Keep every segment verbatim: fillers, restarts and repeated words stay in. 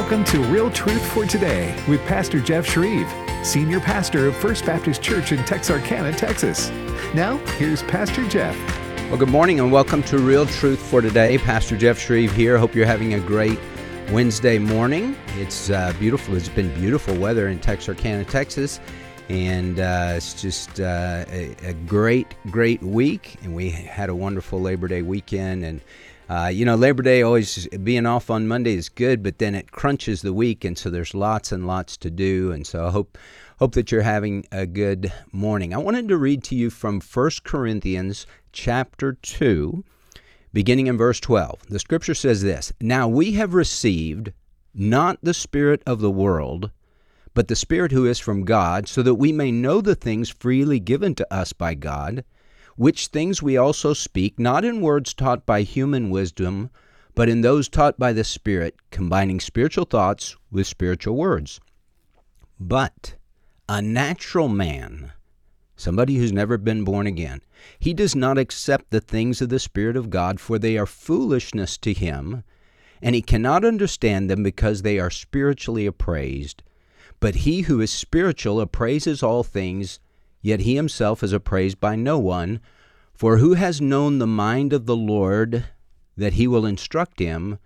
Welcome to Real Truth for Today with Pastor Jeff Shreve, Senior Pastor of First Baptist Church in Texarkana, Texas. Now, here's Pastor Jeff. Well, good morning and welcome to Real Truth for Today. Pastor Jeff Shreve here. Hope you're having a great Wednesday morning. It's uh, beautiful. It's been beautiful weather in Texarkana, Texas. And uh, it's just uh, a, a great, great week. And we had a wonderful Labor Day weekend. And, uh, you know, Labor Day always being off on Monday is good, but then it crunches the week. And so there's lots and lots to do. And so I hope, hope that you're having a good morning. I wanted to read to you from First Corinthians chapter two, beginning in verse twelve. The scripture says this: "Now we have received not the spirit of the world, but the Spirit who is from God, so that we may know the things freely given to us by God, which things we also speak, not in words taught by human wisdom, but in those taught by the Spirit, combining spiritual thoughts with spiritual words. But a natural man," somebody who's never been born again, "he does not accept the things of the Spirit of God, for they are foolishness to him, and he cannot understand them because they are spiritually appraised. But he who is spiritual appraises all things, yet he himself is appraised by no one. For who has known the mind of the Lord, that he will instruct him?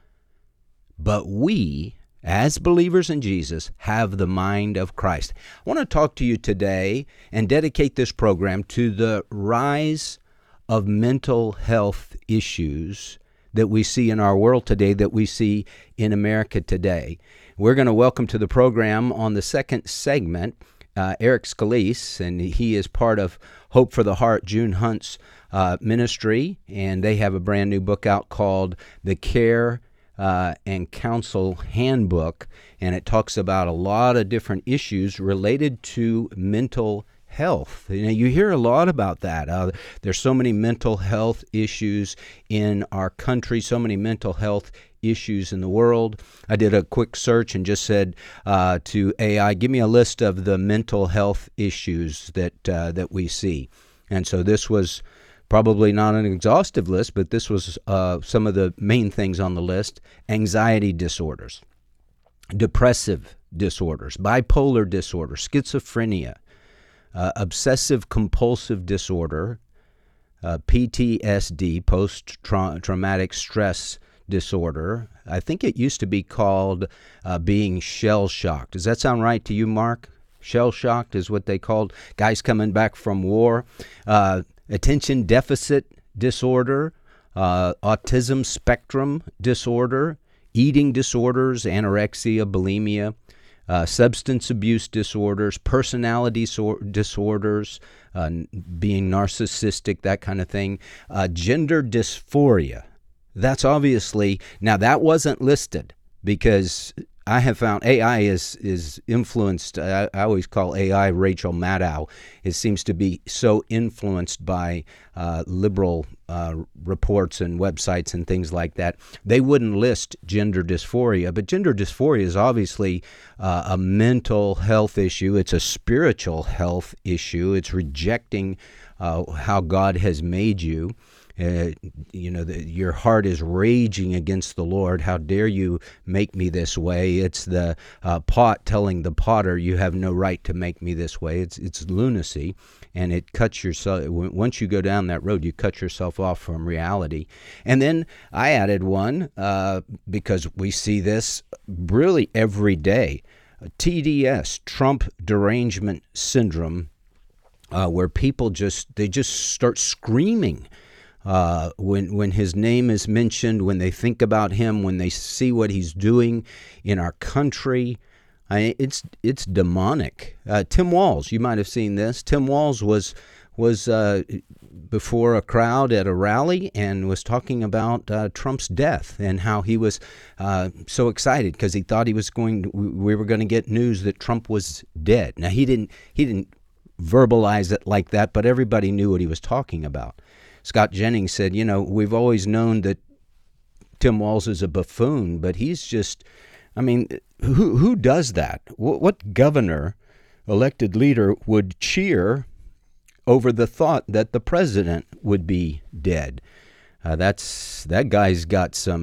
But we, as believers in Jesus, have the mind of Christ." I want to talk to you today and dedicate this program to the rise of mental health issues that we see in our world today, that we see in America today. We're going to welcome to the program on the second segment uh, Eric Scalise, and he is part of Hope for the Heart, June Hunt's uh, ministry, and they have a brand new book out called The Care uh, and Counsel Handbook, and it talks about a lot of different issues related to mental health. You know, you hear a lot about that. Uh, there's so many mental health issues in our country, so many mental health issues in the world. I did a quick search and just said uh, to A I, give me a list of the mental health issues that uh, that we see. And so this was probably not an exhaustive list, but this was uh, some of the main things on the list: anxiety disorders, depressive disorders, bipolar disorder, schizophrenia, Uh, obsessive-compulsive disorder, uh, P T S D, post-traumatic stress disorder. I think it used to be called uh, being shell-shocked. Does that sound right to you, Mark? Shell-shocked is what they called guys coming back from war. Uh, attention deficit disorder, uh, autism spectrum disorder, eating disorders, anorexia, bulimia, Uh, substance abuse disorders, personality so- disorders, uh, being narcissistic, that kind of thing, uh, gender dysphoria. That's obviously, now that wasn't listed because I have found A I is is influenced. I, I always call A I Rachel Maddow. It seems to be so influenced by uh, liberal uh, reports and websites and things like that. They wouldn't list gender dysphoria, but gender dysphoria is obviously uh, a mental health issue. It's a spiritual health issue. It's rejecting uh, how God has made you. Uh, you know, the, your heart is raging against the Lord. How dare you make me this way? It's the uh, pot telling the potter, you have no right to make me this way. It's it's lunacy, and it cuts yourself. Once you go down that road, you cut yourself off from reality. And then I added one uh, because we see this really every day: T D S, Trump derangement syndrome, uh, where people just they just start screaming. Uh, when when his name is mentioned, when they think about him, when they see what he's doing in our country, I, it's it's demonic. Uh, Tim Walz, you might have seen this. Tim Walz was was uh, before a crowd at a rally and was talking about uh, Trump's death and how he was uh, so excited because he thought he was going. To, we were going to get news that Trump was dead. Now he didn't he didn't verbalize it like that, but everybody knew what he was talking about. Scott Jennings said, you know, we've always known that Tim Walz is a buffoon, but he's just, I mean, who who does that? What, what governor, elected leader, would cheer over the thought that the president would be dead? Uh, that's that guy's got some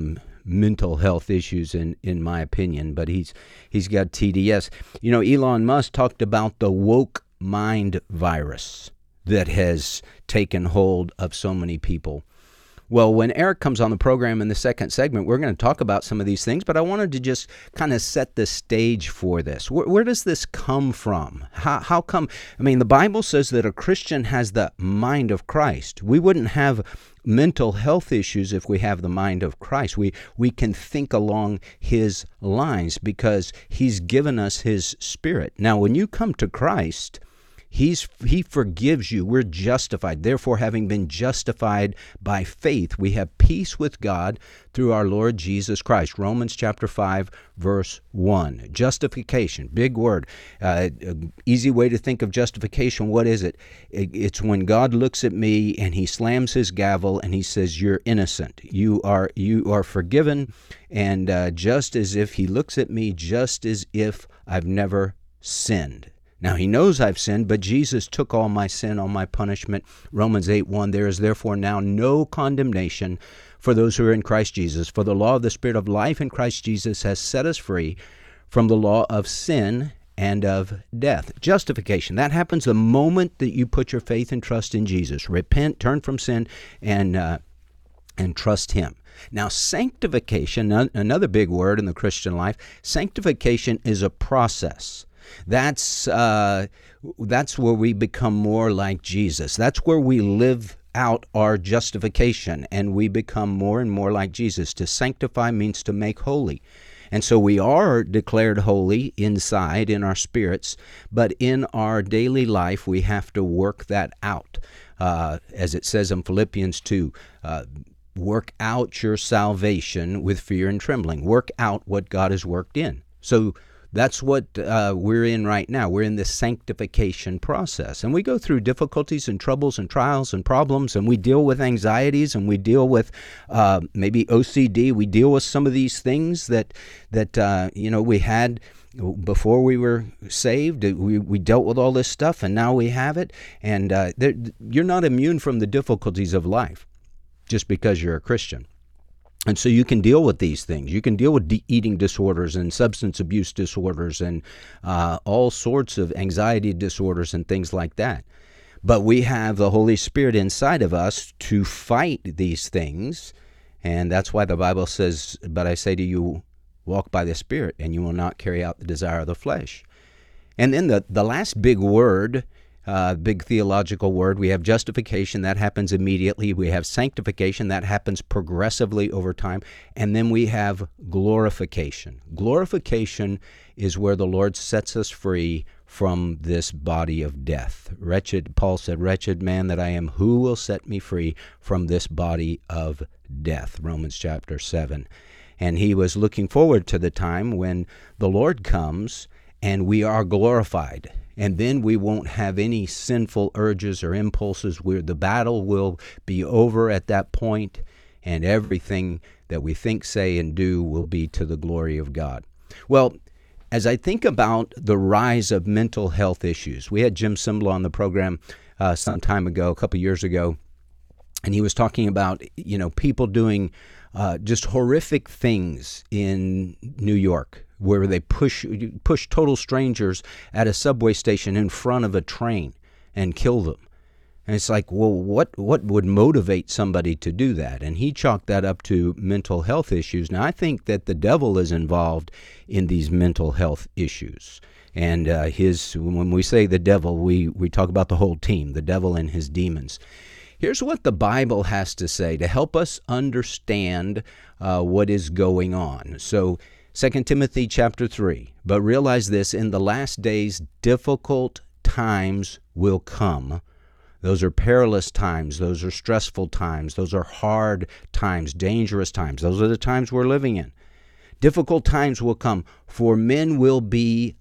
mental health issues in, in my opinion, but he's he's got T D S. You know, Elon Musk talked about the woke mind virus that has taken hold of so many people. Well, when Eric comes on the program in the second segment, we're going to talk about some of these things, but I wanted to just kind of set the stage for this. Where, where does this come from? How, how come? I mean, the Bible says that a Christian has the mind of Christ. We wouldn't have mental health issues if we have the mind of Christ. We, we can think along his lines because he's given us his Spirit. Now, when you come to Christ, He's, he forgives you. We're justified. Therefore, having been justified by faith, we have peace with God through our Lord Jesus Christ. Romans chapter five, verse one. Justification, big word. Uh, easy way to think of justification. What is it? It's when God looks at me and he slams his gavel and he says, you're innocent. You are, you are forgiven. And uh, just as if he looks at me, just as if I've never sinned. Now, he knows I've sinned, but Jesus took all my sin, all my punishment. Romans eight one, there is therefore now no condemnation for those who are in Christ Jesus. For the law of the Spirit of life in Christ Jesus has set us free from the law of sin and of death. Justification, that happens the moment that you put your faith and trust in Jesus. Repent, turn from sin, and uh, and trust him. Now, sanctification, another big word in the Christian life, sanctification is a process. That's uh, that's where we become more like Jesus. That's where we live out our justification, and we become more and more like Jesus. To sanctify means to make holy. And so we are declared holy inside in our spirits, but in our daily life, we have to work that out. Uh, as it says in Philippians two, uh, work out your salvation with fear and trembling. Work out what God has worked in. So that's what uh, we're in right now. We're in this sanctification process. And we go through difficulties and troubles and trials and problems, and we deal with anxieties, and we deal with uh, maybe O C D. We deal with some of these things that, that uh, you know, we had before we were saved. We, we dealt with all this stuff, and now we have it. And uh, you're not immune from the difficulties of life just because you're a Christian. And so you can deal with these things. You can deal with de- eating disorders and substance abuse disorders and uh, all sorts of anxiety disorders and things like that. But we have the Holy Spirit inside of us to fight these things. And that's why the Bible says, but I say to you, walk by the Spirit, and you will not carry out the desire of the flesh. And then the, the last big word, Uh, big theological word. We have justification, that happens immediately. We have sanctification, that happens progressively over time. And then we have glorification. Glorification is where the Lord sets us free from this body of death. Wretched, Paul said, wretched man that I am, who will set me free from this body of death? Romans chapter seven. And he was looking forward to the time when the Lord comes and we are glorified. And then we won't have any sinful urges or impulses. Where the battle will be over at that point, and everything that we think, say, and do will be to the glory of God. Well, as I think about the rise of mental health issues, we had Jim Cymbala on the program uh, some time ago, a couple years ago, and he was talking about, you know, people doing uh, just horrific things in New York, where they push push total strangers at a subway station in front of a train and kill them. And it's like, well, what what would motivate somebody to do that? And he chalked that up to mental health issues. Now, I think that the devil is involved in these mental health issues. And uh, his when we say the devil, we, we talk about the whole team, the devil and his demons. Here's what the Bible has to say to help us understand uh, what is going on. So, Second Timothy chapter three, but realize this, in the last days, difficult times will come. Those are perilous times. Those are stressful times. Those are hard times, dangerous times. Those are the times we're living in. Difficult times will come, for men will be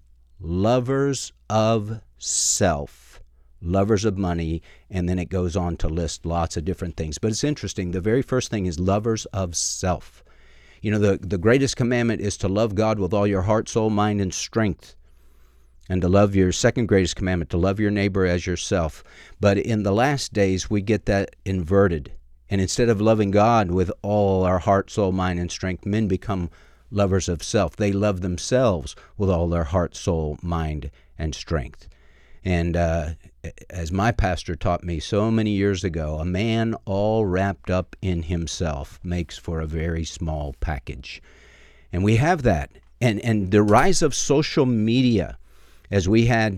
lovers of self, lovers of money, and then it goes on to list lots of different things. But it's interesting. The very first thing is lovers of self. You know, the, the greatest commandment is to love God with all your heart, soul, mind, and strength. And to love your second greatest commandment, to love your neighbor as yourself. But in the last days, we get that inverted. And instead of loving God with all our heart, soul, mind, and strength, men become lovers of self. They love themselves with all their heart, soul, mind, and strength. And uh, as my pastor taught me so many years ago, a man all wrapped up in himself makes for a very small package. And we have that. And, and the rise of social media, as we had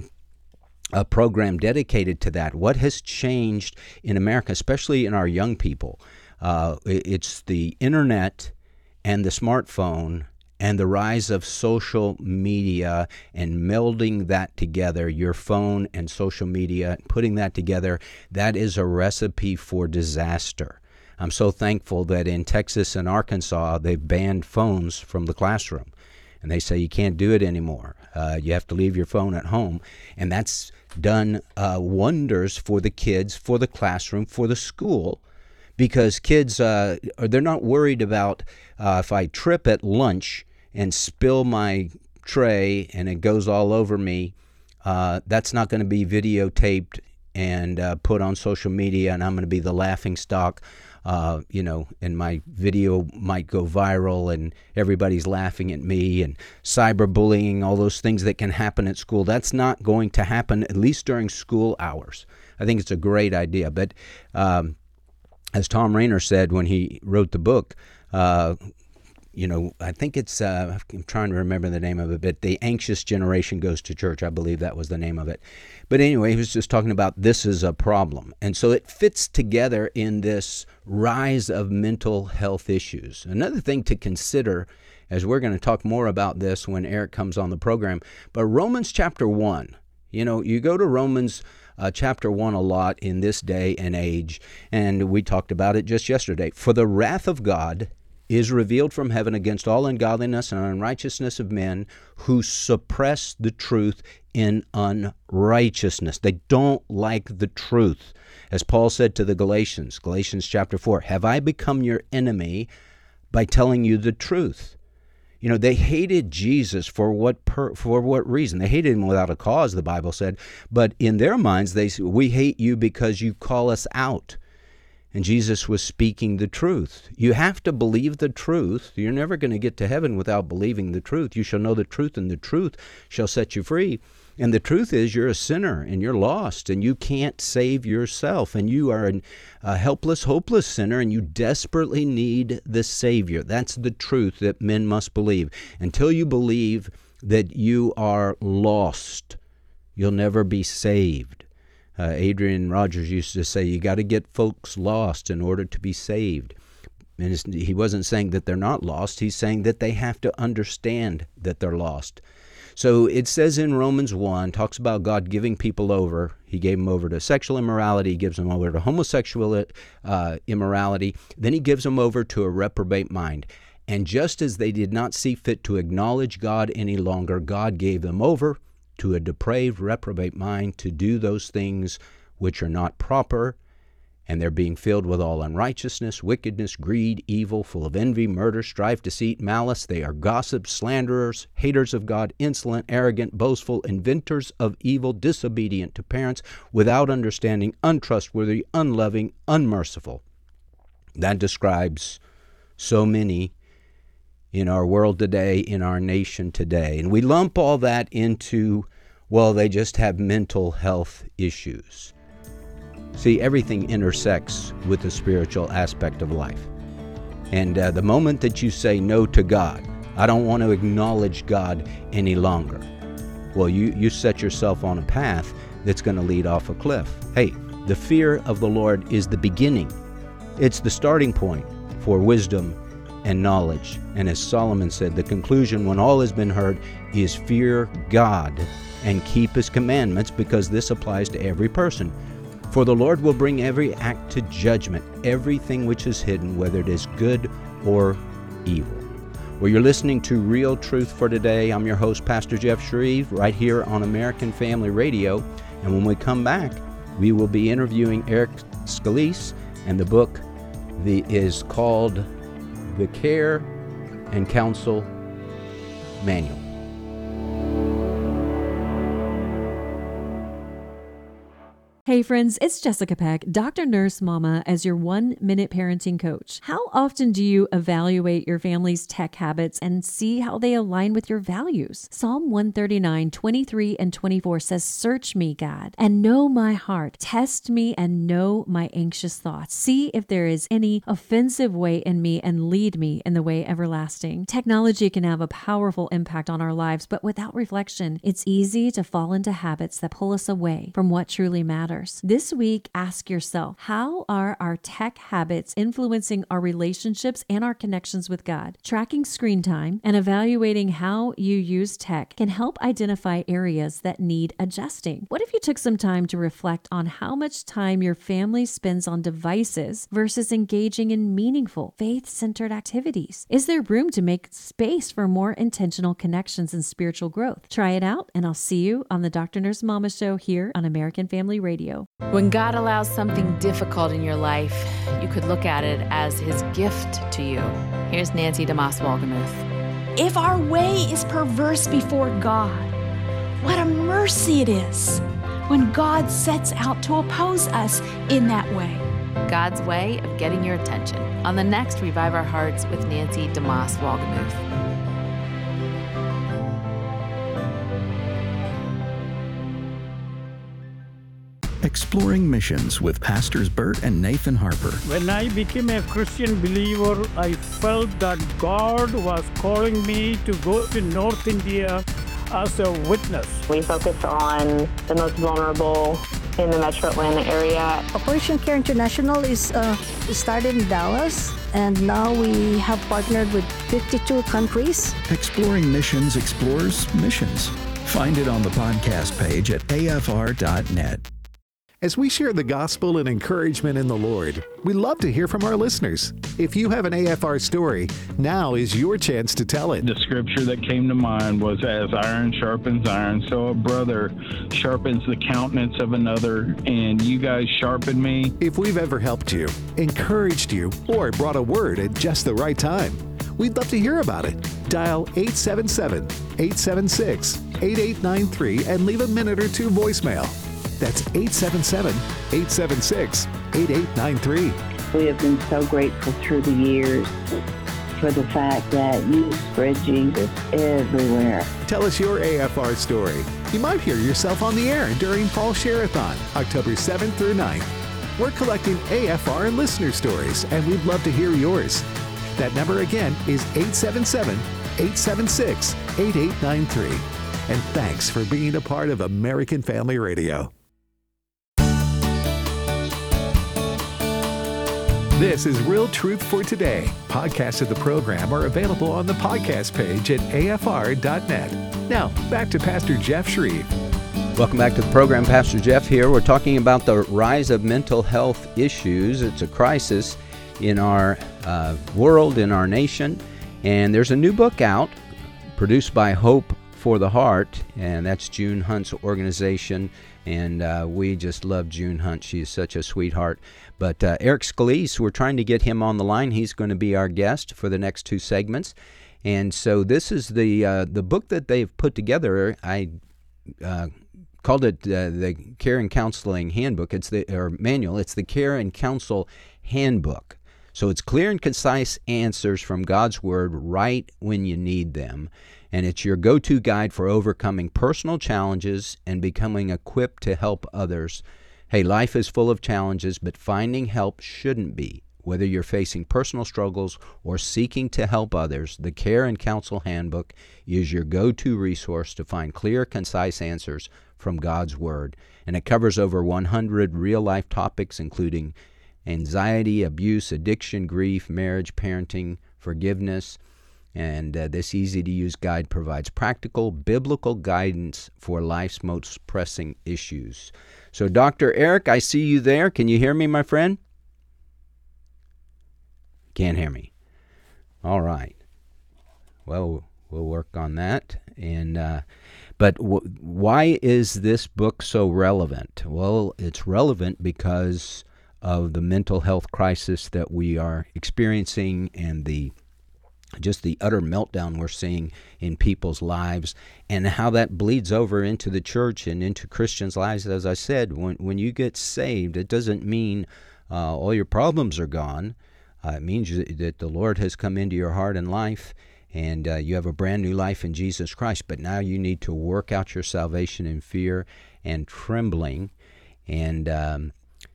a program dedicated to that. What has changed in America, especially in our young people? Uh, it's the internet and the smartphone and the rise of social media and melding that together, your phone and social media, putting that together, that is a recipe for disaster. I'm so thankful that in Texas and Arkansas, they've banned phones from the classroom. And they say you can't do it anymore. Uh, you have to leave your phone at home. And that's done uh, wonders for the kids, for the classroom, for the school, because kids, uh, they're not worried about uh, if I trip at lunch and spill my tray and it goes all over me, uh, that's not going to be videotaped and uh, put on social media, and I'm going to be the laughing stock. Uh, you know, and my video might go viral and everybody's laughing at me, and cyberbullying, all those things that can happen at school. That's not going to happen, at least during school hours. I think it's a great idea. But um, as Thom Rainer said when he wrote the book, uh, you know, I think it's, uh, I'm trying to remember the name of it, but The Anxious Generation Goes to Church. I believe that was the name of it. But anyway, he was just talking about this is a problem. And so it fits together in this rise of mental health issues. Another thing to consider, as we're going to talk more about this when Eric comes on the program, but Romans chapter one, you know, you go to Romans uh, chapter one a lot in this day and age, and we talked about it just yesterday. For the wrath of God is revealed from heaven against all ungodliness and unrighteousness of men who suppress the truth in unrighteousness. They don't like the truth. As Paul said to the Galatians, Galatians chapter four, have I become your enemy by telling you the truth? You know, they hated Jesus for what per, for what reason? They hated him without a cause, the Bible said. But in their minds, they said, we hate you because you call us out. And Jesus was speaking the truth. You have to believe the truth. You're never going to get to heaven without believing the truth. You shall know the truth, and the truth shall set you free. And the truth is you're a sinner, and you're lost, and you can't save yourself. And you are an, a helpless, hopeless sinner, and you desperately need the Savior. That's the truth that men must believe. Until you believe that you are lost, you'll never be saved. Uh, Adrian Rogers used to say, you got to get folks lost in order to be saved. And it's, he wasn't saying that they're not lost. He's saying that they have to understand that they're lost. So it says in Romans one, talks about God giving people over. He gave them over to sexual immorality. He gives them over to homosexual uh, immorality. Then he gives them over to a reprobate mind. And just as they did not see fit to acknowledge God any longer, God gave them over to a depraved, reprobate mind to do those things which are not proper, and they're being filled with all unrighteousness, wickedness, greed, evil, full of envy, murder, strife, deceit, malice. They are gossips, slanderers, haters of God, insolent, arrogant, boastful, inventors of evil, disobedient to parents, without understanding, untrustworthy, unloving, unmerciful. That describes so many in our world today, in our nation today. And we lump all that into, well, they just have mental health issues. See, everything intersects with the spiritual aspect of life. And uh, the moment that you say no to God, I don't want to acknowledge God any longer, well, you, you set yourself on a path that's going to lead off a cliff. Hey, the fear of the Lord is the beginning. It's the starting point for wisdom and knowledge. And as Solomon said, the conclusion when all has been heard is fear God and keep his commandments, because this applies to every person. For the Lord will bring every act to judgment, everything which is hidden, whether it is good or evil. Well, you're listening to Real Truth for Today. I'm your host, Pastor Jeff Shreve, right here on American Family Radio. And when we come back, we will be interviewing Eric Scalise, and the book the, is called The Care and Counsel Manual. Hey friends, it's Jessica Peck, Doctor Nurse Mama, as your one-minute parenting coach. How often do you evaluate your family's tech habits and see how they align with your values? Psalm one thirty-nine, twenty-three and twenty-four says, "Search me, God, and know my heart. Test me and know my anxious thoughts. See if there is any offensive way in me and lead me in the way everlasting." Technology can have a powerful impact on our lives, but without reflection, it's easy to fall into habits that pull us away from what truly matters. This week, ask yourself, how are our tech habits influencing our relationships and our connections with God? Tracking screen time and evaluating how you use tech can help identify areas that need adjusting. What if you took some time to reflect on how much time your family spends on devices versus engaging in meaningful, faith-centered activities? Is there room to make space for more intentional connections and spiritual growth? Try it out, and I'll see you on the Doctor Nurse Mama Show here on American Family Radio. When God allows something difficult in your life, you could look at it as his gift to you. Here's Nancy DeMoss Wolgemuth. If our way is perverse before God, what a mercy it is when God sets out to oppose us in that way. God's way of getting your attention on the next Revive Our Hearts with Nancy DeMoss Wolgemuth. Exploring Missions with Pastors Bert and Nathan Harper. When I became a Christian believer, I felt that God was calling me to go to North India as a witness. We focus on the most vulnerable in the Metro Atlanta area. Operation Care International is uh, started in Dallas, and now we have partnered with fifty-two countries. Exploring Missions explores missions. Find it on the podcast page at A F R dot net. As we share the gospel and encouragement in the Lord, we love to hear from our listeners. If you have an A F R story, now is your chance to tell it. The scripture that came to mind was, "As iron sharpens iron, so a brother sharpens the countenance of another," and you guys sharpened me. If we've ever helped you, encouraged you, or brought a word at just the right time, we'd love to hear about it. Dial eight seven seven, eight seven six, eight eight nine three and leave a minute or two voicemail. That's eight seven seven, eight seven six, eight eight nine three. We have been so grateful through the years for the fact that you spread Jesus everywhere. Tell us your A F R story. You might hear yourself on the air during Fall Share-a-thon, October seventh through ninth. We're collecting A F R listener stories, and we'd love to hear yours. That number again is eight seven seven, eight seven six, eight eight nine three. And thanks for being a part of American Family Radio. This is Real Truth for Today. Podcasts of the program are available on the podcast page at A F R dot net. Now, back to Pastor Jeff Shreve. Welcome back to the program. Pastor Jeff here. We're talking about the rise of mental health issues. It's a crisis in our uh, world, in our nation. And there's a new book out produced by Hope for the Heart, and that's June Hunt's organization. And uh, we just love June Hunt. She's such a sweetheart. But uh, Eric Scalise, we're trying to get him on the line. He's going to be our guest for the next two segments. And so this is the uh, the book that they've put together. I uh, called it uh, the Care and Counseling Handbook. It's the or manual. It's the Care and Counsel Handbook. So it's clear and concise answers from God's Word right when you need them. And it's your go-to guide for overcoming personal challenges and becoming equipped to help others. Hey, life is full of challenges, but finding help shouldn't be. Whether you're facing personal struggles or seeking to help others, the Care and Counsel Handbook is your go-to resource to find clear, concise answers from God's Word. And it covers over one hundred real-life topics, including anxiety, abuse, addiction, grief, marriage, parenting, forgiveness. And uh, this easy-to-use guide provides practical, biblical guidance for life's most pressing issues. So, Doctor Eric, I see you there. Can you hear me, my friend? Can't hear me. All right. Well, we'll work on that. And uh, but w- why is this book so relevant? Well, it's relevant because of the mental health crisis that we are experiencing and the just the utter meltdown we're seeing in people's lives, and how that bleeds over into the church and into Christians' lives. As I said, when when you get saved, it doesn't mean uh, all your problems are gone. Uh, it means that the Lord has come into your heart and life, and uh, you have a brand new life in Jesus Christ. But now you need to work out your salvation in fear and trembling, and um,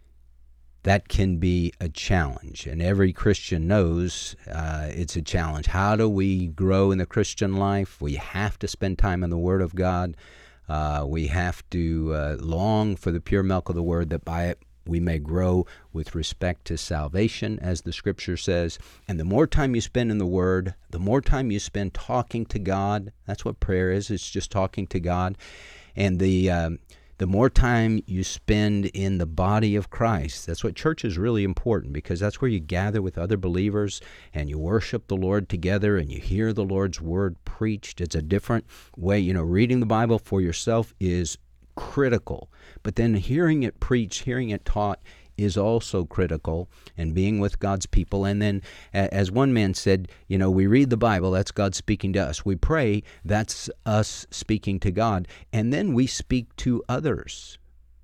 that can be a challenge, and every Christian knows uh, it's a challenge. How do we grow in the Christian life? We have to spend time in the Word of God. Uh, we have to uh, long for the pure milk of the Word, that by it we may grow with respect to salvation, as the Scripture says. And the more time you spend in the Word, the more time you spend talking to God. That's what prayer is. It's just talking to God. And the um, the more time you spend in the body of Christ. That's what church is really important, because that's where you gather with other believers and you worship the Lord together and you hear the Lord's word preached. It's a different way. You know, reading the Bible for yourself is critical, but then hearing it preached, hearing it taught is also critical, and being with God's people. And then, as one man said, you know, we read the Bible, that's God speaking to us. We pray, that's us speaking to God. And then we speak to others.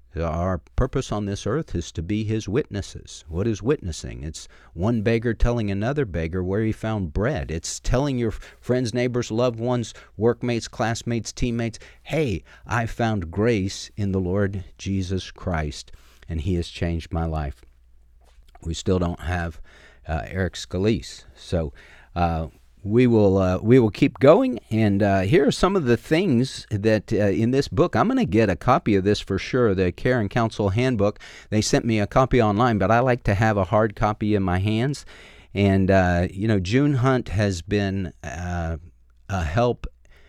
Our purpose on this earth is to be His witnesses. What is witnessing? It's one beggar telling another beggar where he found bread. It's telling your friends, neighbors, loved ones, workmates, classmates, teammates, hey, I found grace in the Lord Jesus Christ, and He has changed my life. We still don't have uh, Eric Scalise, so uh, we will uh, we will keep going. And uh, here are some of the things that uh, in this book. I'm going to get a copy of this for sure, the Care and Counsel Handbook. They sent me a copy online, but I like to have a hard copy in my hands. And uh, you know, June Hunt has been uh, a help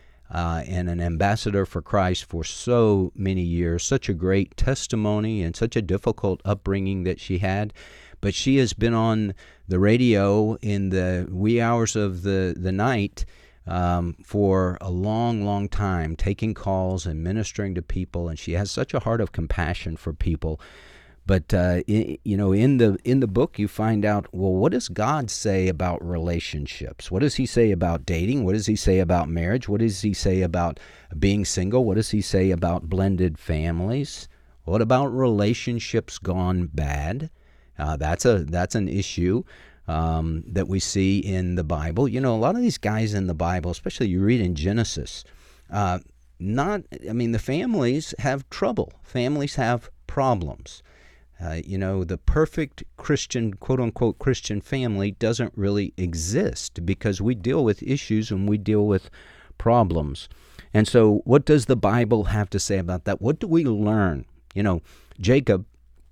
Uh, and an ambassador for Christ for so many years, such a great testimony and such a difficult upbringing that she had. But she has been on the radio in the wee hours of the, the night um, for a long, long time, taking calls and ministering to people. And she has such a heart of compassion for people. But, uh, in, you know, in the in the book, you find out, well, what does God say about relationships? What does He say about dating? What does He say about marriage? What does He say about being single? What does He say about blended families? What about relationships gone bad? Uh, that's a that's an issue um, that we see in the Bible. You know, a lot of these guys in the Bible, especially you read in Genesis, uh, not, I mean, the families have trouble. Families have problems. Uh, you know, the perfect Christian, quote-unquote Christian family doesn't really exist, because we deal with issues and we deal with problems. And so what does the Bible have to say about that? What do we learn? You know, Jacob,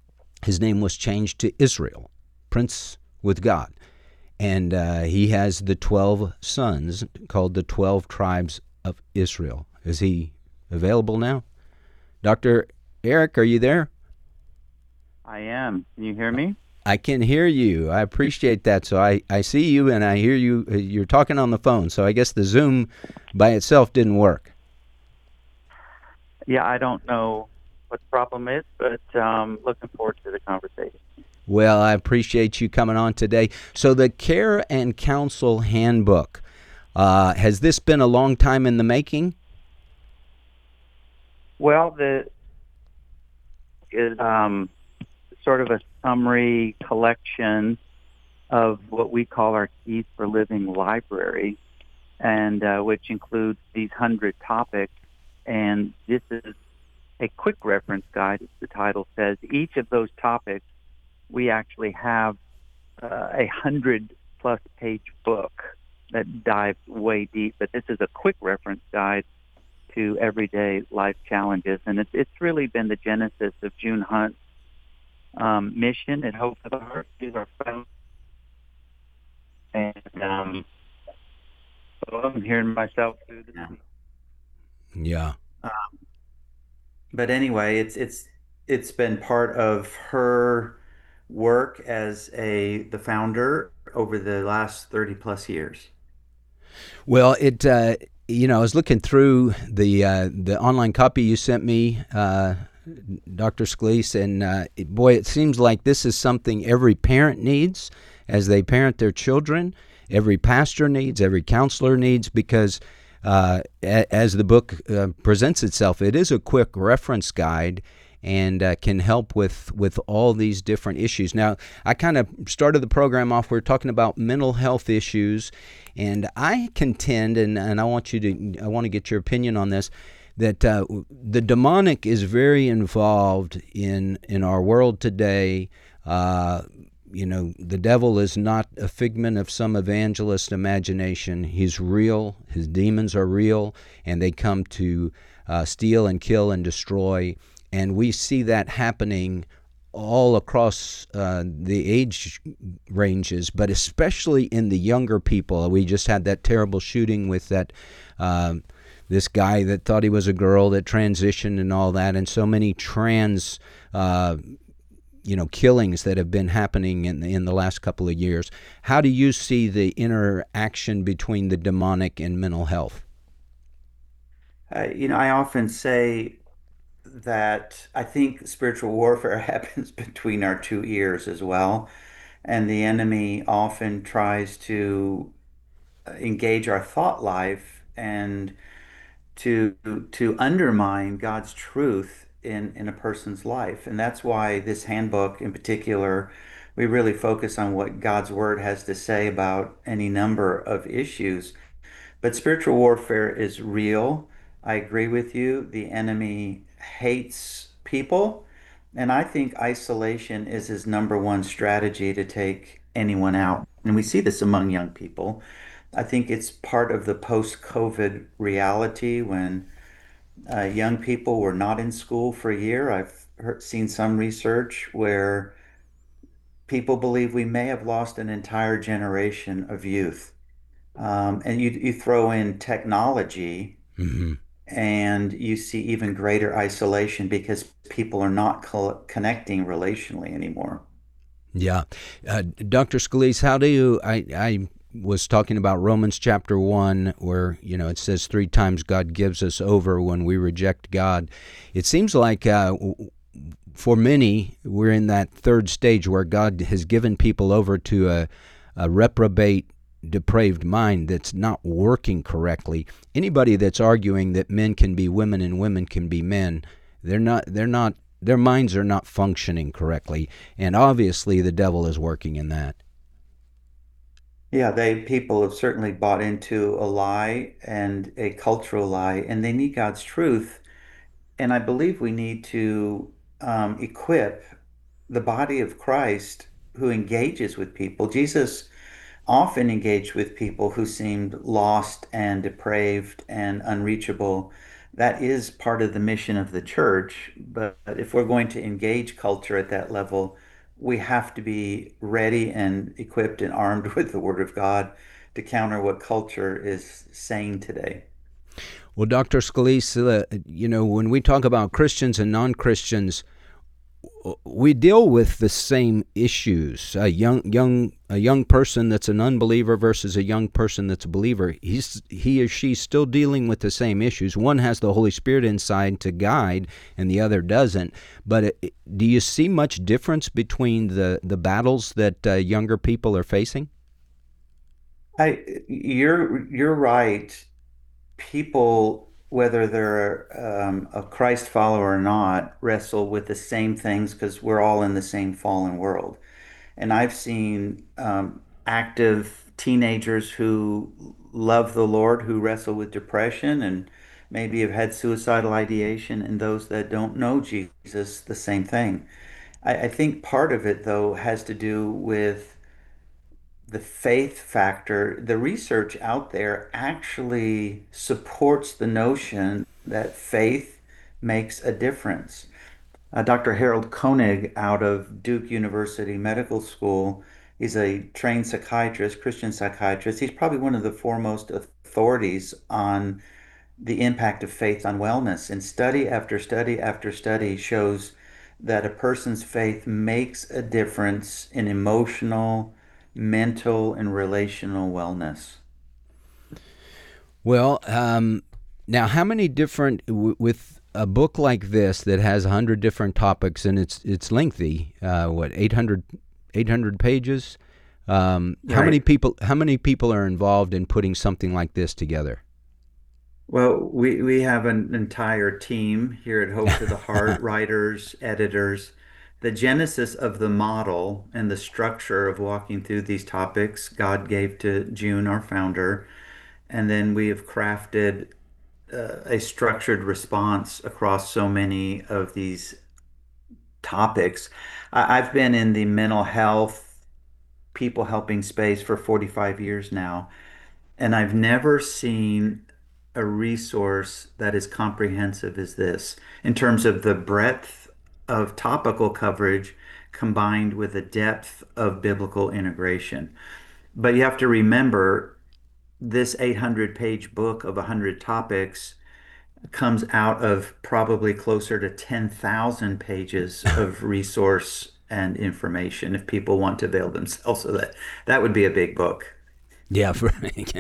his name was changed to Israel, Prince with God. And uh, he has the twelve sons called the twelve tribes of Israel. Is he available now? Doctor Eric, are you there? I am. Can you hear me? I can hear you. I appreciate that. So I, I see you and I hear you. You're talking on the phone. So I guess the Zoom by itself didn't work. Yeah, I don't know what the problem is, but um, looking forward to the conversation. Well, I appreciate you coming on today. So the Care and Counsel Handbook, uh, has this been a long time in the making? Well, the is um. sort of a summary collection of what we call our Keys for Living library, and uh, which includes these hundred topics. And this is a quick reference guide, as the title says. Each of those topics, we actually have uh, a hundred-plus page book that dives way deep. But this is a quick reference guide to everyday life challenges, and it's it's really been the genesis of June Hunt's Um, mission and hope for the heart is our phone. And um, so I'm hearing myself through the yeah. Yeah. Um, but anyway, it's it's it's been part of her work as a the founder over the last thirty plus years. Well, it uh, you know, I was looking through the uh, the online copy you sent me, Uh, Doctor Scalise, and uh, boy, it seems like this is something every parent needs as they parent their children. every pastor needs, every counselor needs, because uh, a- as the book uh, presents itself, it is a quick reference guide and uh, can help with, with all these different issues. Now, I kind of started the program off, we we're talking about mental health issues, and I contend, and, and I want you to, I want to get your opinion on this, that uh, the demonic is very involved in, in our world today. Uh, you know, the devil is not a figment of some evangelist imagination. He's real. His demons are real, and they come to uh, steal and kill and destroy. And we see that happening all across uh, the age ranges, but especially in the younger people. We just had that terrible shooting with that uh, this guy that thought he was a girl that transitioned and all that, and so many trans uh, you know, killings that have been happening in in the last couple of years. How do you see the interaction between the demonic and mental health? Uh, you know, I often say that I think spiritual warfare happens between our two ears as well. And the enemy often tries to engage our thought life and to to undermine God's truth in, in a person's life. And that's why this handbook in particular, we really focus on what God's word has to say about any number of issues. But spiritual warfare is real. I agree with you. The enemy hates people, and I think isolation is his number one strategy to take anyone out. And we see this among young people. I think it's part of the post-COVID reality when uh, young people were not in school for a year. I've heard, seen some research where people believe we may have lost an entire generation of youth. Um, and you, you throw in technology, mm-hmm. and you see even greater isolation because people are not co- connecting relationally anymore. Yeah. Uh, Doctor Scalise, how do you, I, I was talking about Romans chapter one, where, you know, it says three times God gives us over when we reject God. It seems like uh, for many, we're in that third stage where God has given people over to a, a reprobate, depraved mind that's not working correctly. Anybody that's arguing that men can be women and women can be men, they're not, they're not, their minds are not functioning correctly. And obviously the devil is working in that. Yeah, they people have certainly bought into a lie and a cultural lie, and they need God's truth. And I believe we need to um, equip the body of Christ who engages with people. Jesus often engaged with people who seemed lost and depraved and unreachable. That is part of the mission of the church. But if we're going to engage culture at that level, we have to be ready and equipped and armed with the Word of God to counter what culture is saying today. Well, Doctor Scalise, uh, you know, when we talk about Christians and non-Christians, we deal with the same issues. A young, young, a young person that's an unbeliever versus a young person that's a believer. He's he or she's still dealing with the same issues. One has the Holy Spirit inside to guide, and the other doesn't. But it, do you see much difference between the the battles that uh, younger people are facing? I, you're you're right. People, whether they're um, a Christ follower or not, wrestle with the same things because we're all in the same fallen world. And I've seen um, active teenagers who love the Lord, who wrestle with depression and maybe have had suicidal ideation, and those that don't know Jesus, the same thing. I, I think part of it, though, has to do with the faith factor. The research out there actually supports the notion that faith makes a difference. Uh, Doctor Harold Koenig out of Duke University Medical School, he's a trained psychiatrist, Christian psychiatrist. He's probably one of the foremost authorities on the impact of faith on wellness. And study after study after study shows that a person's faith makes a difference in emotional, mental, and relational wellness. Well, um, now how many different, w- with a book like this that has one hundred different topics, and it's it's lengthy, uh, what, eight hundred, eight hundred pages? Um, how Right. many people? How many people are involved in putting something like this together? Well, we, we have an entire team here at Hope to the Heart, writers, editors. The genesis of the model and the structure of walking through these topics, God gave to June, our founder, and then we have crafted uh, a structured response across so many of these topics. I, I've been in the mental health, people helping space for forty-five years now, and I've never seen a resource that is comprehensive as this in terms of the breadth of topical coverage combined with the depth of biblical integration. But you have to remember this eight hundred page book of one hundred topics comes out of probably closer to ten thousand pages of resource and information if people want to avail themselves of that. That would be a big book. Yeah, for,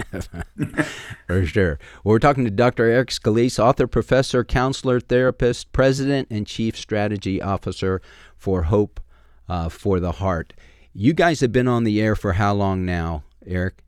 for sure. Well, we're talking to Doctor Eric Scalise, author, professor, counselor, therapist, president, and chief strategy officer for Hope uh, for the Heart. You guys have been on the air for how long now, Eric?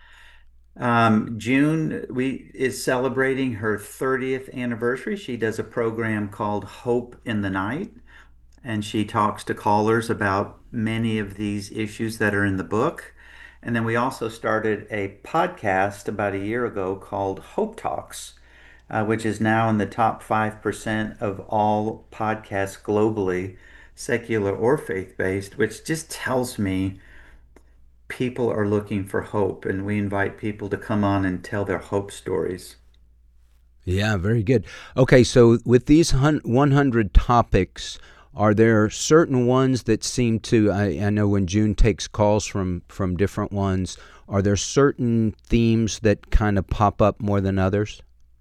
Um, June we is celebrating her thirtieth anniversary. She does a program called Hope in the Night, and she talks to callers about many of these issues that are in the book. And then we also started a podcast about a year ago called Hope Talks, uh, which is now in the top five percent of all podcasts globally, secular or faith-based, which just tells me people are looking for hope, and we invite people to come on and tell their hope stories. Yeah, very good. Okay, so with these one hundred topics, are there certain ones that seem to, I, I know when June takes calls from, from different ones, are there certain themes that kind of pop up more than others?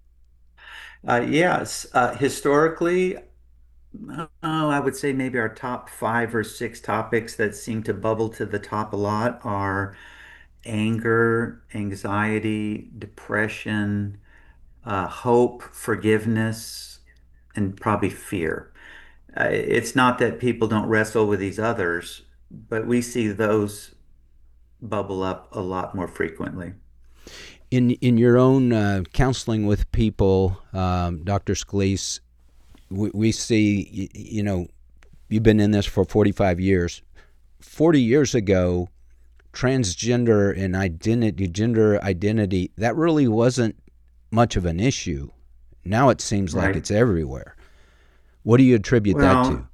Uh, yes. Uh, historically, oh, I would say maybe our top five or six topics that seem to bubble to the top a lot are anger, anxiety, depression, uh, hope, forgiveness, and probably fear. Uh, it's not that people don't wrestle with these others, but we see those bubble up a lot more frequently. In in your own uh, counseling with people, um, Doctor Scalise, we, we see, you, you know, you've been in this for forty-five years. forty years ago, transgender and identity, gender identity, that really wasn't much of an issue. Now it seems like Right. it's everywhere. What do you attribute Well, that to?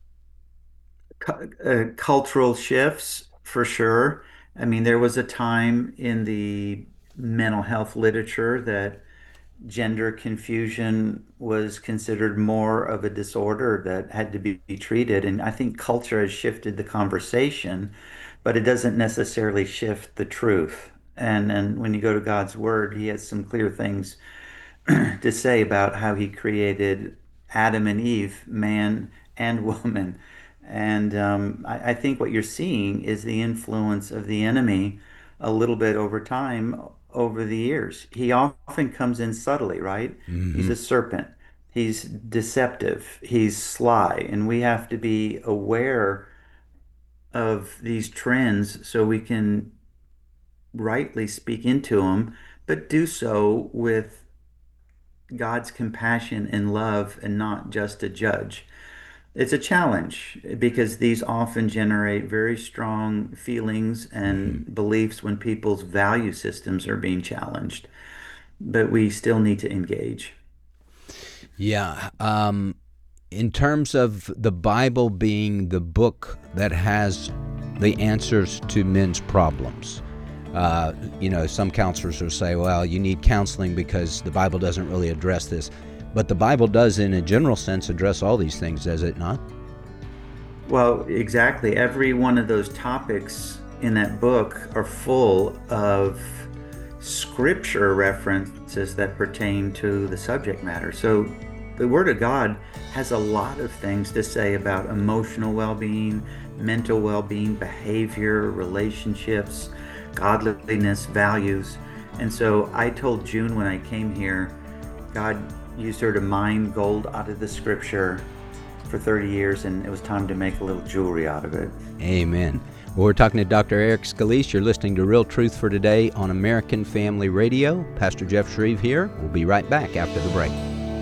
cu- uh, cultural shifts for sure. I mean, there was a time in the mental health literature that gender confusion was considered more of a disorder that had to be treated. And I think culture has shifted the conversation, but it doesn't necessarily shift the truth. And, and when you go to God's word, he has some clear things to say about how he created Adam and Eve, man and woman. And um, I, I think what you're seeing is the influence of the enemy a little bit over time, over the years. He often comes in subtly, right? Mm-hmm. He's a serpent. He's deceptive. He's sly. And we have to be aware of these trends so we can rightly speak into them, but do so with God's compassion and love and not just a judge. It's a challenge because these often generate very strong feelings and mm-hmm. beliefs when people's value systems are being challenged, but we still need to engage. Yeah. Um, in terms of the Bible being the book that has the answers to men's problems, Uh, you know, some counselors will say, well, you need counseling because the Bible doesn't really address this. But the Bible does, in a general sense, address all these things, does it not? Well, exactly. Every one of those topics in that book are full of scripture references that pertain to the subject matter. So the Word of God has a lot of things to say about emotional well-being, mental well-being, behavior, relationships, godliness, values. And so I told June when I came here, God used her to mine gold out of the scripture for thirty years, and it was time to make a little jewelry out of it. Amen. Well, we're talking to Doctor Eric Scalise. You're listening to Real Truth for Today on American Family Radio. Pastor Jeff Shreve here. We'll be right back after the break.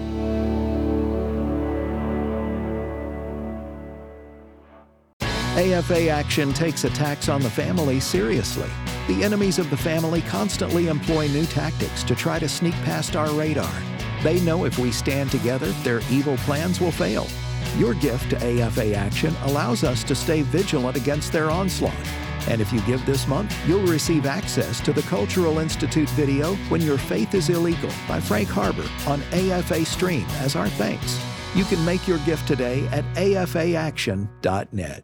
A F A Action takes attacks on the family seriously. The enemies of the family constantly employ new tactics to try to sneak past our radar. They know if we stand together, their evil plans will fail. Your gift to A F A Action allows us to stay vigilant against their onslaught. And if you give this month, you'll receive access to the Cultural Institute video When Your Faith is Illegal by Frank Harbor on A F A Stream as our thanks. You can make your gift today at A F A action dot net.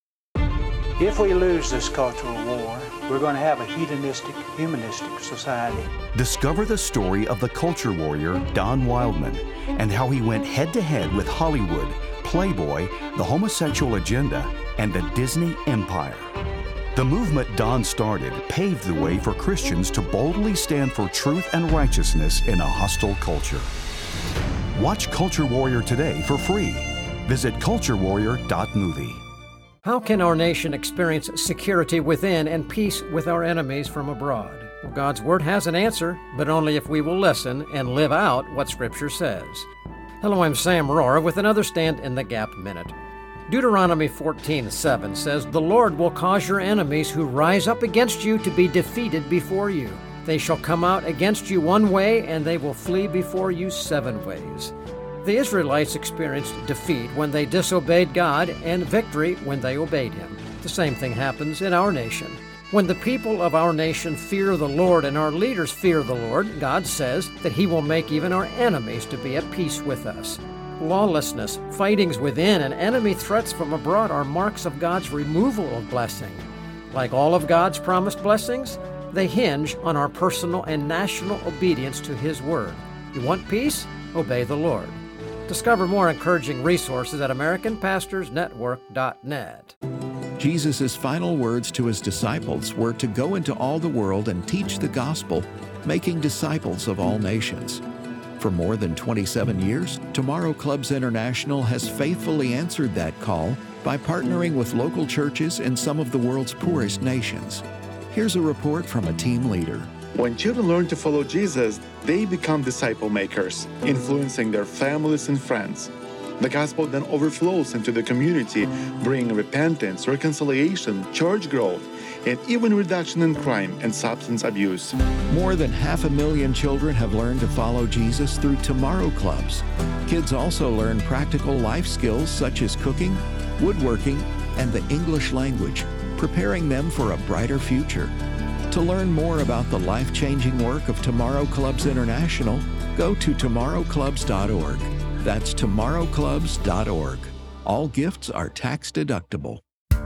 If we lose this cultural war, we're going to have a hedonistic, humanistic society. Discover the story of the culture warrior Don Wildman and how he went head-to-head with Hollywood, Playboy, the homosexual agenda, and the Disney empire. The movement Don started paved the way for Christians to boldly stand for truth and righteousness in a hostile culture. Watch Culture Warrior today for free. Visit culture warrior dot movie. How can our nation experience security within and peace with our enemies from abroad? Well, God's Word has an answer, but only if we will listen and live out what Scripture says. Hello, I'm Sam Rohrer with another Stand in the Gap Minute. Deuteronomy fourteen seven says, "The Lord will cause your enemies who rise up against you to be defeated before you. They shall come out against you one way, and they will flee before you seven ways." The Israelites experienced defeat when they disobeyed God and victory when they obeyed Him. The same thing happens in our nation. When the people of our nation fear the Lord and our leaders fear the Lord, God says that He will make even our enemies to be at peace with us. Lawlessness, fightings within, and enemy threats from abroad are marks of God's removal of blessing. Like all of God's promised blessings, they hinge on our personal and national obedience to His Word. You want peace? Obey the Lord. Discover more encouraging resources at American Pastors Network dot net. Jesus' final words to His disciples were to go into all the world and teach the gospel, making disciples of all nations. For more than twenty-seven years, Tomorrow Clubs International has faithfully answered that call by partnering with local churches in some of the world's poorest nations. Here's a report from a team leader. When children learn to follow Jesus, they become disciple makers, influencing their families and friends. The gospel then overflows into the community, bringing repentance, reconciliation, church growth, and even reduction in crime and substance abuse. More than half a million children have learned to follow Jesus through Tomorrow Clubs. Kids also learn practical life skills such as cooking, woodworking, and the English language, preparing them for a brighter future. To learn more about the life-changing work of Tomorrow Clubs International, go to tomorrow clubs dot org. That's tomorrow clubs dot org. All gifts are tax deductible.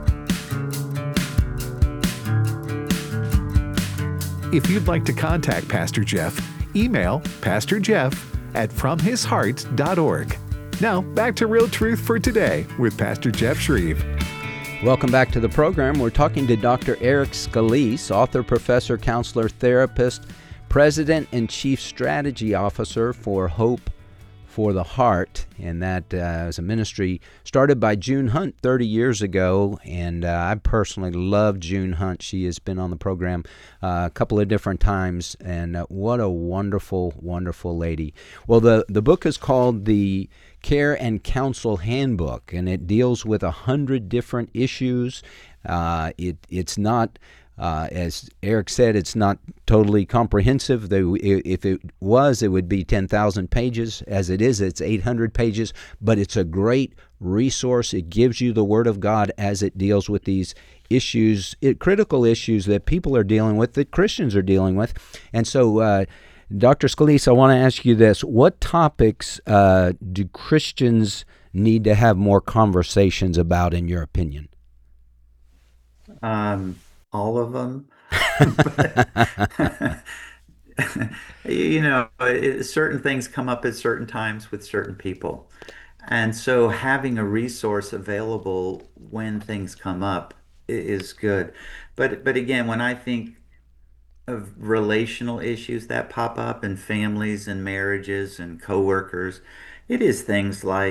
If you'd like to contact Pastor Jeff, email pastor jeff at from his heart dot org. Now, back to Real Truth for Today with Pastor Jeff Shreve. Welcome back to the program. We're talking to Doctor Eric Scalise, author, professor, counselor, therapist, president, and chief strategy officer for Hope for the Heart. And that uh, is a ministry started by June Hunt thirty years ago. And uh, I personally love June Hunt. She has been on the program uh, a couple of different times. And uh, what a wonderful, wonderful lady. Well, the, the book is called The Care and Counsel Handbook, and it deals with a hundred different issues. Uh, it it's not, uh, as Eric said, it's not totally comprehensive. Though if it was, it would be ten thousand pages. As it is, it's eight hundred pages. But it's a great resource. It gives you the Word of God as it deals with these issues, it, critical issues that people are dealing with, that Christians are dealing with, and so. Uh, Doctor Scalise, I want to ask you this. What topics uh, do Christians need to have more conversations about, in your opinion? Um, all of them. You know, it, certain things come up at certain times with certain people. And so having a resource available when things come up is good. But, but again, when I think of relational issues that pop up in families and marriages and coworkers, it is things like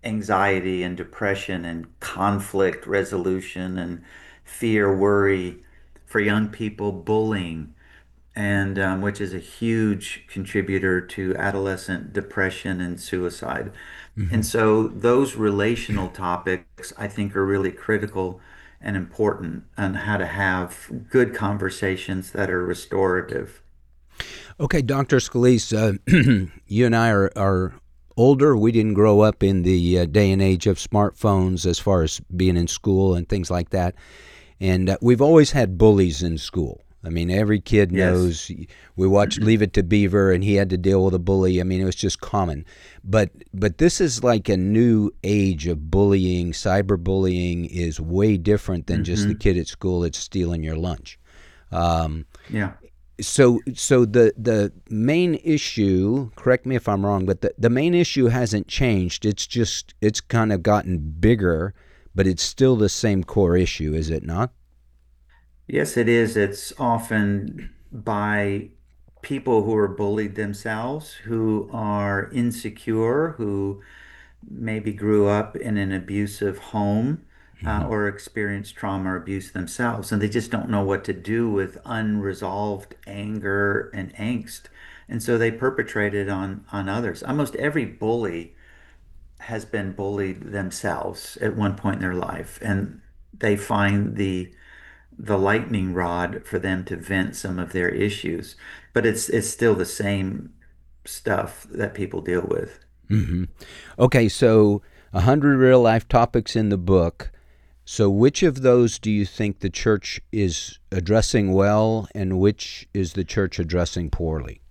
anxiety and depression and conflict resolution and fear, worry. For young people, bullying, and um, which is a huge contributor to adolescent depression and suicide. Mm-hmm. And so those relational topics, I think, are really critical and important on how to have good conversations that are restorative. Okay, Doctor Scalise, uh, you and I are, are older. We didn't grow up in the uh, day and age of smartphones as far as being in school and things like that. And uh, we've always had bullies in school. I mean, every kid knows. Yes. We watched Leave It to Beaver, and he had to deal with a bully. I mean, it was just common. But but this is like a new age of bullying. Cyberbullying is way different than mm-hmm. just the kid at school that's stealing your lunch. Um, yeah. So so the the main issue, correct me if I'm wrong, but the, the main issue hasn't changed. It's just, it's kind of gotten bigger, but it's still the same core issue, is it not? Yes, it is. It's often by people who are bullied themselves, who are insecure, who maybe grew up in an abusive home uh, mm-hmm. or experienced trauma or abuse themselves, and they just don't know what to do with unresolved anger and angst. And so they perpetrate it on, on others. Almost every bully has been bullied themselves at one point in their life, and they find the the lightning rod for them to vent some of their issues. But it's it's still the same stuff that people deal with. Mm-hmm. Okay, so a hundred real life topics in the book. So which of those do you think the church is addressing well, and which is the church addressing poorly?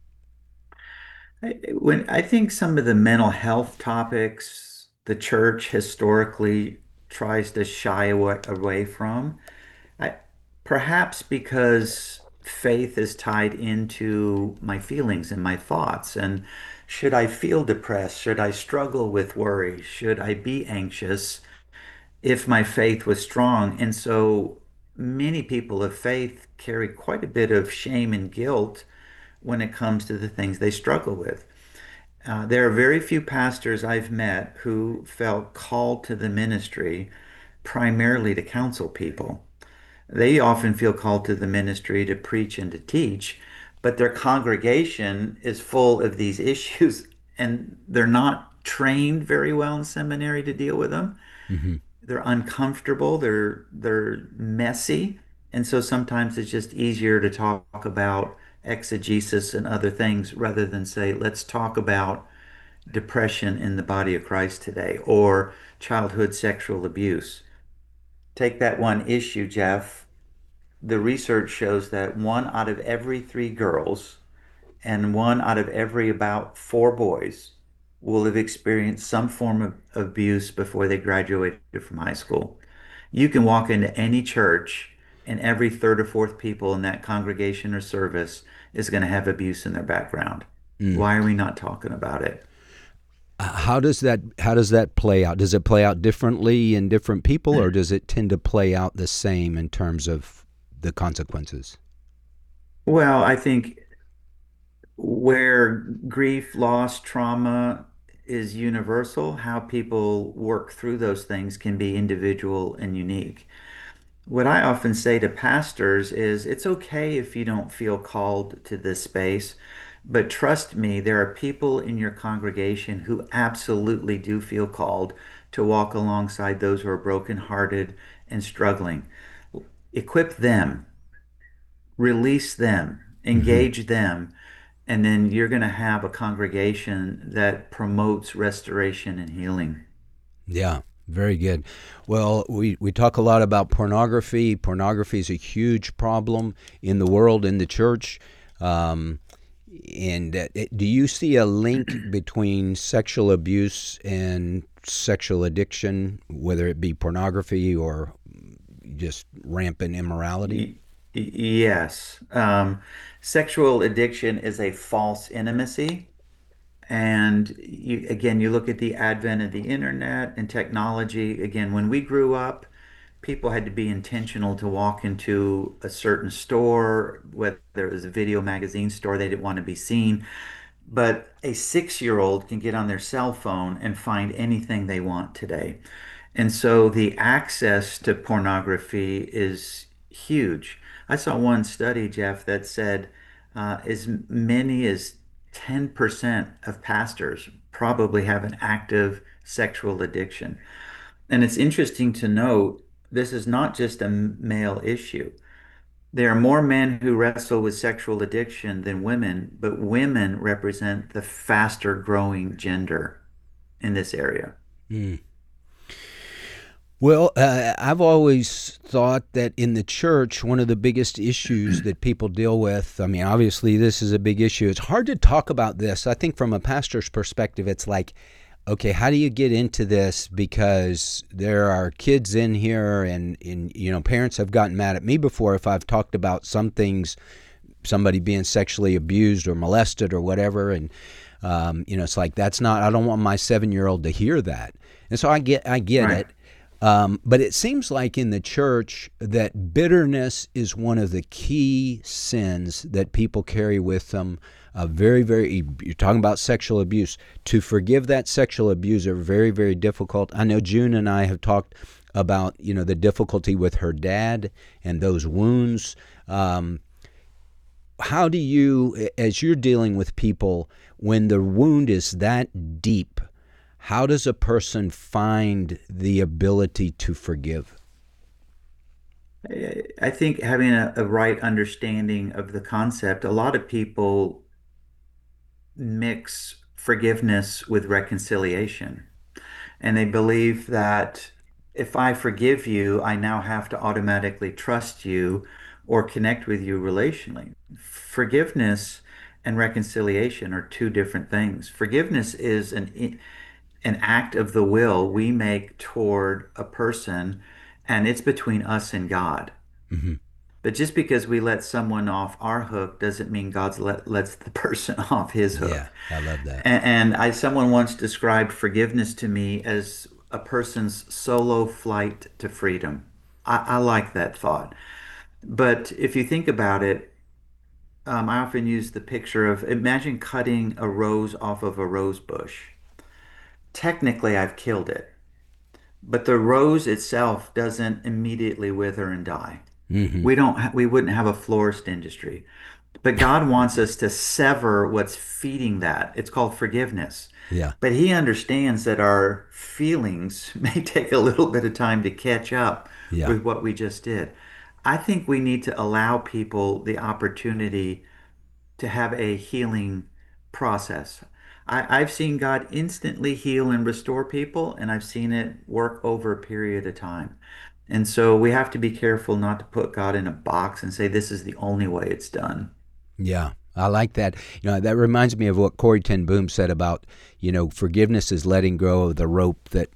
I, when I think some of the mental health topics, the church historically tries to shy away, away from. I, perhaps because faith is tied into my feelings and my thoughts. And should I feel depressed? Should I struggle with worry? Should I be anxious if my faith was strong? And so many people of faith carry quite a bit of shame and guilt when it comes to the things they struggle with. Uh, there are very few pastors I've met who felt called to the ministry primarily to counsel people. They often feel called to the ministry to preach and to teach, but their congregation is full of these issues, and they're not trained very well in seminary to deal with them. Mm-hmm. They're uncomfortable, they're they're messy, and so sometimes it's just easier to talk about exegesis and other things rather than say, let's talk about depression in the body of Christ today, or childhood sexual abuse. Take that one issue, Jeff. The research shows that one out of every three girls and one out of every about four boys will have experienced some form of abuse before they graduated from high school. You can walk into any church and every third or fourth people in that congregation or service is going to have abuse in their background. Mm. Why are we not talking about it? How does that how does that play out? Does it play out differently in different people, or does it tend to play out the same in terms of the consequences? Well, I think where grief, loss, trauma is universal, how people work through those things can be individual and unique. What I often say to pastors is, it's okay if you don't feel called to this space. But trust me, there are people in your congregation who absolutely do feel called to walk alongside those who are brokenhearted and struggling. Equip them, release them, engage mm-hmm. them, and then you're going to have a congregation that promotes restoration and healing. Yeah, very good. Well, we, we talk a lot about pornography. Pornography is a huge problem in the world, in the church. Um, And uh, do you see a link between sexual abuse and sexual addiction, whether it be pornography or just rampant immorality? Y- yes. Um, sexual addiction is a false intimacy. And you, again, you look at the advent of the internet and technology. Again, when we grew up, people had to be intentional to walk into a certain store, whether it was a video magazine store, they didn't want to be seen. but a six-year-old can get on their cell phone and find anything they want today. And so the access to pornography is huge. I saw one study, Jeff, that said uh, as many as ten percent of pastors probably have an active sexual addiction. And it's interesting to note this is not just a male issue. There are more men who wrestle with sexual addiction than women, but women represent the faster growing gender in this area. Mm. Well, uh, I've always thought that in the church, one of the biggest issues that people deal with, I mean, obviously this is a big issue. It's hard to talk about this. I think from a pastor's perspective, it's like, okay, how do you get into this? Because there are kids in here and, and, you know, parents have gotten mad at me before if I've talked about some things, somebody being sexually abused or molested or whatever. And, um, you know, it's like, that's not, I don't want my seven-year-old to hear that. And so I get, I get Right. it. Um, but it seems like in the church that bitterness is one of the key sins that people carry with them. Uh, very, very, you're talking about sexual abuse. To forgive that sexual abuser, very, very difficult. I know June and I have talked about, you know, the difficulty with her dad and those wounds. Um, how do you, as you're dealing with people, when the wound is that deep, how does a person find the ability to forgive? I think having a, a right understanding of the concept, a lot of people mix forgiveness with reconciliation. And they believe that if I forgive you, I now have to automatically trust you or connect with you relationally. Forgiveness and reconciliation are two different things. Forgiveness is an an act of the will we make toward a person, and it's between us and God. Mm-hmm. But just because we let someone off our hook doesn't mean God let, lets the person off his hook. Yeah, I love that. And, and I, someone once described forgiveness to me as a person's solo flight to freedom. I, I like that thought. But if you think about it, um, I often use the picture of imagine cutting a rose off of a rose bush. Technically, I've killed it, but the rose itself doesn't immediately wither and die. Mm-hmm. We don't. Ha- we wouldn't have a florist industry, but God wants us to sever what's feeding that. It's called forgiveness. Yeah. But He understands that our feelings may take a little bit of time to catch up Yeah. with what we just did. I think we need to allow people the opportunity to have a healing process. I, I've seen God instantly heal and restore people, and I've seen it work over a period of time. And so we have to be careful not to put God in a box and say this is the only way it's done. Yeah, I like that. You know, that reminds me of what Corrie ten Boom said about, you know, forgiveness is letting go of the rope that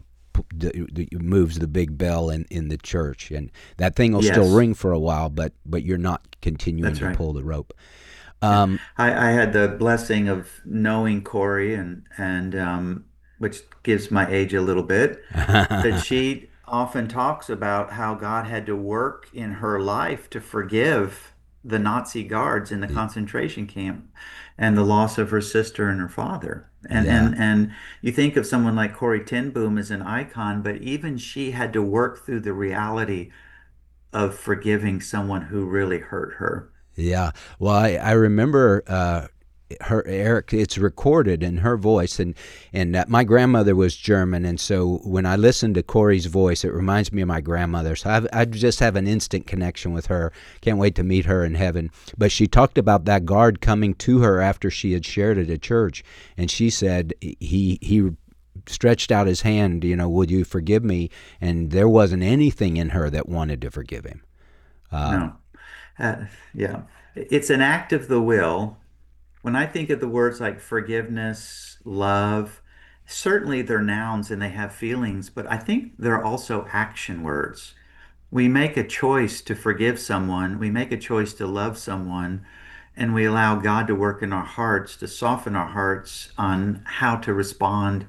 p- d- moves the big bell in, in the church. And that thing will Yes. still ring for a while, but but you're not continuing That's to right. pull the rope. Um, I, I had the blessing of knowing Corrie, and and um, which gives my age a little bit. But she often talks about how God had to work in her life to forgive the Nazi guards in the concentration camp and the loss of her sister and her father. And Yeah. and and you think of someone like Corrie ten Boom as an icon, but even she had to work through the reality of forgiving someone who really hurt her. Yeah. Well, I, I remember uh, her, Eric, it's recorded in her voice. And, and uh, my grandmother was German. And so when I listen to Corey's voice, it reminds me of my grandmother. So I've, I just have an instant connection with her. Can't wait to meet her in heaven. But she talked about that guard coming to her after she had shared at a church. And she said he, he stretched out his hand, you know, would you forgive me? And there wasn't anything in her that wanted to forgive him. Uh, No. Uh, yeah. It's an act of the will. When I think of the words like forgiveness, love, certainly they're nouns and they have feelings, but I think they're also action words. We make a choice to forgive someone, we make a choice to love someone, and we allow God to work in our hearts, to soften our hearts on how to respond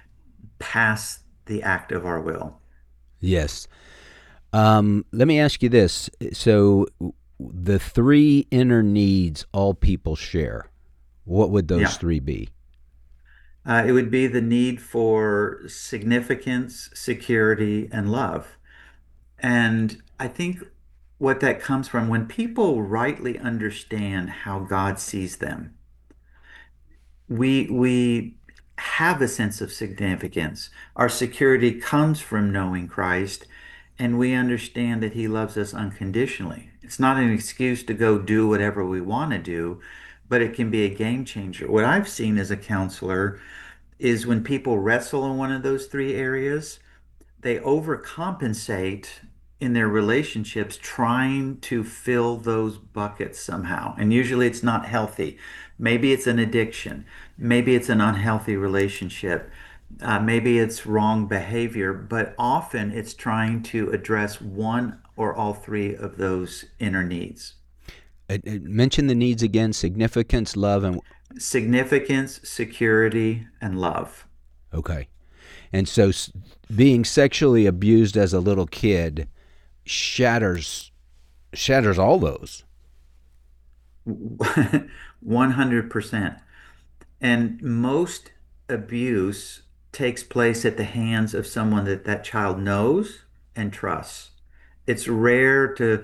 past the act of our will. Yes. Um, let me ask you this. So the three inner needs all people share. What would those Yeah. three be? Uh, it would be the need for significance, security, and love. And I think what that comes from, when people rightly understand how God sees them, we we have a sense of significance. Our security comes from knowing Christ, and we understand that He loves us unconditionally. It's not an excuse to go do whatever we want to do, but it can be a game changer. What I've seen as a counselor is when people wrestle in one of those three areas, they overcompensate in their relationships trying to fill those buckets somehow. And usually it's not healthy. Maybe it's an addiction. Maybe it's an unhealthy relationship. Uh, maybe it's wrong behavior, but often it's trying to address one or all three of those inner needs. Uh, uh, mention the needs again: significance, love, and significance, security, and love. Okay. And so s- being sexually abused as a little kid shatters shatters all those. one hundred percent. And most abuse takes place at the hands of someone that that child knows and trusts. It's rare to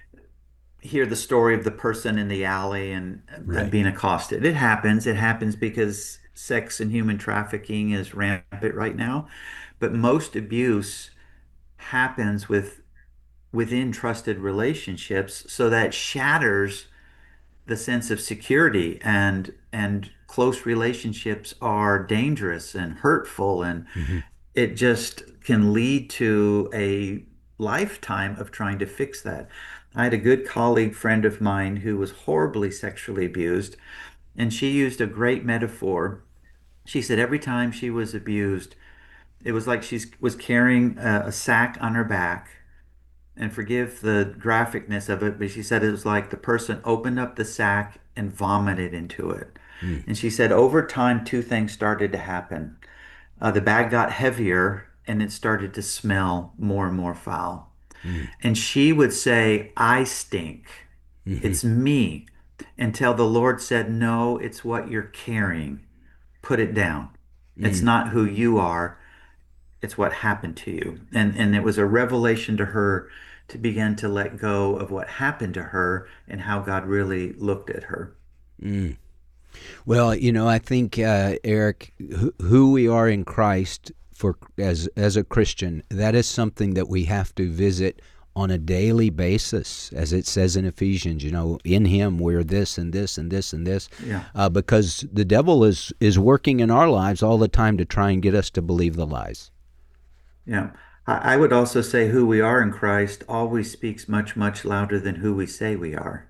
hear the story of the person in the alley and, Right. and being accosted. It happens. It happens because sex and human trafficking is rampant right now. But most abuse happens with within trusted relationships, so that shatters the sense of security, and and close relationships are dangerous and hurtful, and Mm-hmm. it just can lead to a lifetime of trying to fix that. I had a good colleague friend of mine who was horribly sexually abused, and she used a great metaphor. She said every time she was abused, it was like she was carrying a, a sack on her back. And forgive the graphicness of it, but she said it was like the person opened up the sack and vomited into it. Mm. And she said over time, two things started to happen. Uh, the bag got heavier, and it started to smell more and more foul. Mm. And she would say, I stink. Mhm. It's me. Until the Lord said, no, it's what you're carrying. Put it down. It's Mm. not who you are. It's what happened to you. And and it was a revelation to her to begin to let go of what happened to her and how God really looked at her. Mm. Well, you know, I think, uh, Eric, who, who we are in Christ for as as a Christian, that is something that we have to visit on a daily basis, as it says in Ephesians. You know, in Him we're this and this and this and this, Yeah. uh, because the devil is is working in our lives all the time to try and get us to believe the lies. Yeah. I I would also say who we are in Christ always speaks much, much louder than who we say we are.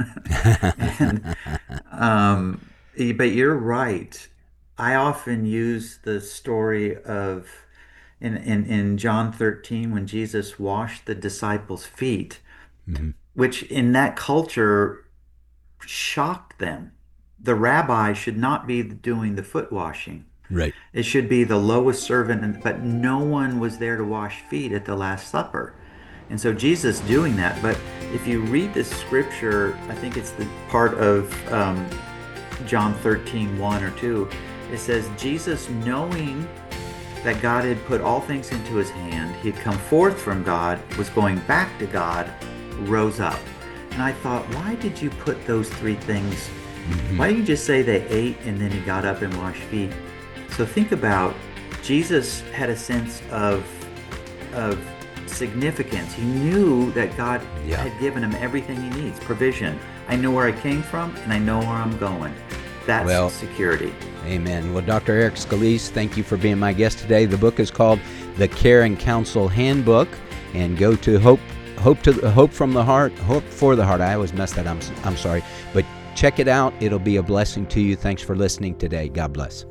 and, um, eh, but you're right. I often use the story of in, in, in John thirteen when Jesus washed the disciples' feet, Mm-hmm. which in that culture shocked them. The rabbi should not be doing the foot washing. Right. It should be the lowest servant, and- but no one was there to wash feet at the Last Supper. And so Jesus doing that. But if you read this scripture, I think it's the part of um, John thirteen, one or two, it says, Jesus, knowing that God had put all things into his hand, he had come forth from God, was going back to God, rose up. And I thought, why did you put those three things? Mm-hmm. Why didn't you just say they ate and then he got up and washed feet? So think about, Jesus had a sense of, of significance. He knew that God Yeah. had given him everything he needs, provision. I know where I came from and I know where I'm going. That's Well, security. Amen. Well, Doctor Eric Scalise, thank you for being my guest today. The book is called The Care and Counsel Handbook, and go to Hope Hope to Hope from the Heart, Hope for the Heart. I always mess that. I'm I'm sorry, but check it out. It'll be a blessing to you. Thanks for listening today. God bless.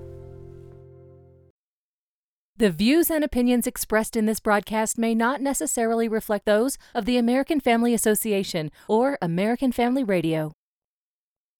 The views and opinions expressed in this broadcast may not necessarily reflect those of the American Family Association or American Family Radio.